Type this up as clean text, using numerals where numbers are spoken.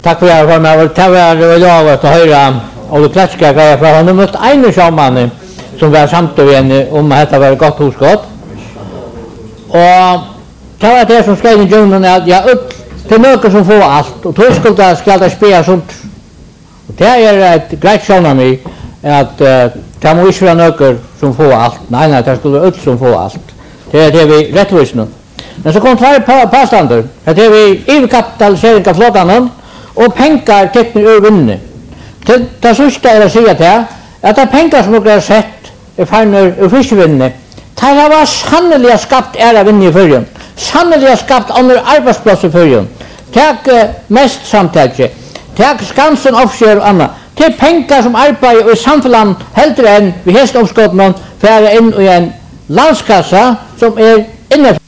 Tack för att jag var tävlar och jag att höra och det klassiska grejer för han har mött en sjöman som var samt om att det var gott husgott. Och det var det som skrev i Jonen att jag upp till något som får allt och då ska det spela sånt. Och det är ett grejt sjön mig att det må inte vara något som får allt. Nej, det skulle vara ut som får allt. Det är vi rättvis nu. Men så kom två påståenden. Att det är vi överkapitalisering av flottan och pengar tecknar ur vinner. Det sista är att säga till att det pengar som är sett är fannar ur fiskvinner. Det har sannolikt skapt ära vinner i förrjun. Sannolikt skapt andra arbetsplatser i förrjun. Tack mest samtidigt. Tack Skansen offshore och annat. Det är pengar som arbetar i samhället hellre än vi helst uppskott någon färre in i en landskassa som är inne.